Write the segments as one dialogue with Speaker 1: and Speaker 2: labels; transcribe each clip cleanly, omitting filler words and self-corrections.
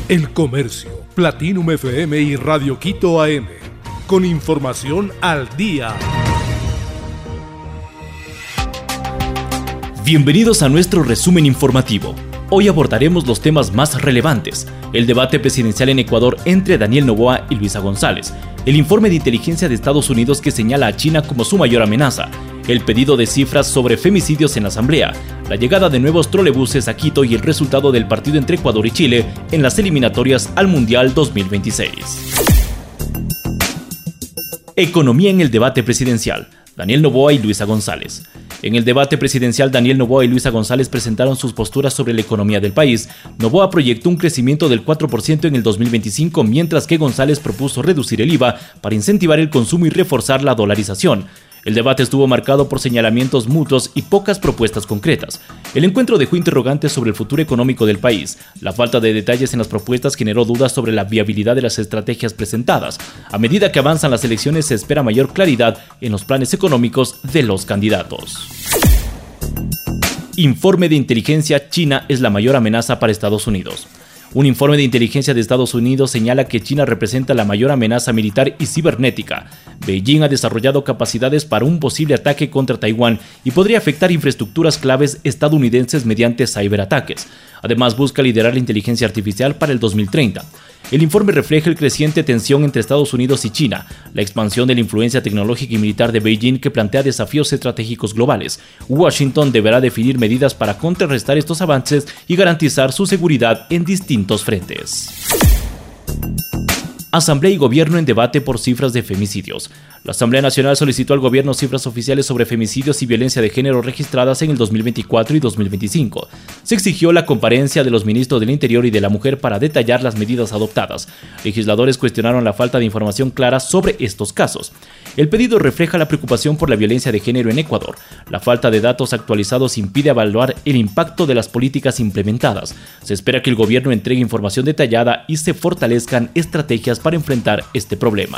Speaker 1: El Comercio, Platinum FM y Radio Quito AM. Con información al día.
Speaker 2: Bienvenidos a nuestro resumen informativo. Hoy abordaremos los temas más relevantes: el debate presidencial en Ecuador entre Daniel Noboa y Luisa González, el informe de inteligencia de Estados Unidos que señala a China como su mayor amenaza, el pedido de cifras sobre femicidios en la Asamblea, la llegada de nuevos trolebuses a Quito y el resultado del partido entre Ecuador y Chile en las eliminatorias al Mundial 2026. Economía en el debate presidencial. Daniel Noboa y Luisa González. En el debate presidencial, Daniel Noboa y Luisa González presentaron sus posturas sobre la economía del país. Noboa proyectó un crecimiento del 4% en el 2025, mientras que González propuso reducir el IVA para incentivar el consumo y reforzar la dolarización. El debate estuvo marcado por señalamientos mutuos y pocas propuestas concretas. El encuentro dejó interrogantes sobre el futuro económico del país. La falta de detalles en las propuestas generó dudas sobre la viabilidad de las estrategias presentadas. A medida que avanzan las elecciones, se espera mayor claridad en los planes económicos de los candidatos. Informe de inteligencia: China es la mayor amenaza para Estados Unidos. Un informe de inteligencia de Estados Unidos señala que China representa la mayor amenaza militar y cibernética. Beijing ha desarrollado capacidades para un posible ataque contra Taiwán y podría afectar infraestructuras claves estadounidenses mediante ciberataques. Además, busca liderar la inteligencia artificial para el 2030. El informe refleja el creciente tensión entre Estados Unidos y China, la expansión de la influencia tecnológica y militar de Beijing que plantea desafíos estratégicos globales. Washington deberá definir medidas para contrarrestar estos avances y garantizar su seguridad en distintos frentes. Asamblea y Gobierno en debate por cifras de femicidios. La Asamblea Nacional solicitó al Gobierno cifras oficiales sobre femicidios y violencia de género registradas en el 2024 y 2025. Se exigió la comparecencia de los ministros del Interior y de la Mujer para detallar las medidas adoptadas. Legisladores cuestionaron la falta de información clara sobre estos casos. El pedido refleja la preocupación por la violencia de género en Ecuador. La falta de datos actualizados impide evaluar el impacto de las políticas implementadas. Se espera que el Gobierno entregue información detallada y se fortalezcan estrategias para enfrentar este problema.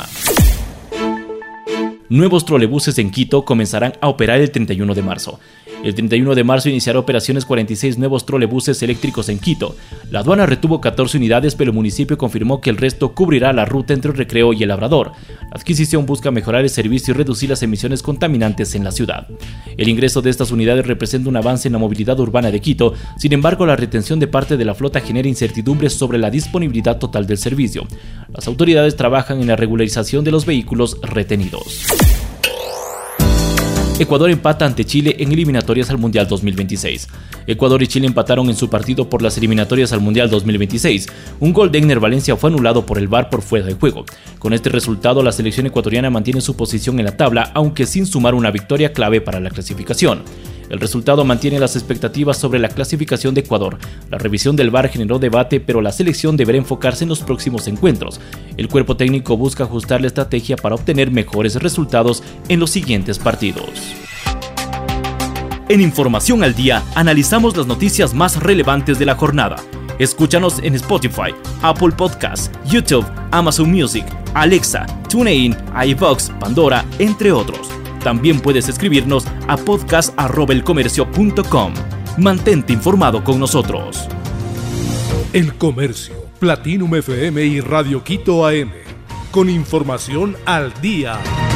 Speaker 2: Nuevos trolebuses en Quito comenzarán a operar el 31 de marzo. El 31 de marzo iniciará operaciones 46 nuevos trolebuses eléctricos en Quito. La aduana retuvo 14 unidades, pero el municipio confirmó que el resto cubrirá la ruta entre el Recreo y el Labrador. La adquisición busca mejorar el servicio y reducir las emisiones contaminantes en la ciudad. El ingreso de estas unidades representa un avance en la movilidad urbana de Quito. Sin embargo, la retención de parte de la flota genera incertidumbres sobre la disponibilidad total del servicio. Las autoridades trabajan en la regularización de los vehículos retenidos. Ecuador empata ante Chile en eliminatorias al Mundial 2026. Ecuador y Chile empataron en su partido por las eliminatorias al Mundial 2026. Un gol de Egner Valencia fue anulado por el VAR por fuera de juego. Con este resultado, la selección ecuatoriana mantiene su posición en la tabla, aunque sin sumar una victoria clave para la clasificación. El resultado mantiene las expectativas sobre la clasificación de Ecuador. La revisión del VAR generó debate, pero la selección deberá enfocarse en los próximos encuentros. El cuerpo técnico busca ajustar la estrategia para obtener mejores resultados en los siguientes partidos. En Información al Día, analizamos las noticias más relevantes de la jornada. Escúchanos en Spotify, Apple Podcasts, YouTube, Amazon Music, Alexa, TuneIn, iVoox, Pandora, entre otros. También puedes escribirnos a podcast@elcomercio.com. Mantente informado con nosotros.
Speaker 1: El Comercio, Platinum FM y Radio Quito AM. Con información al día.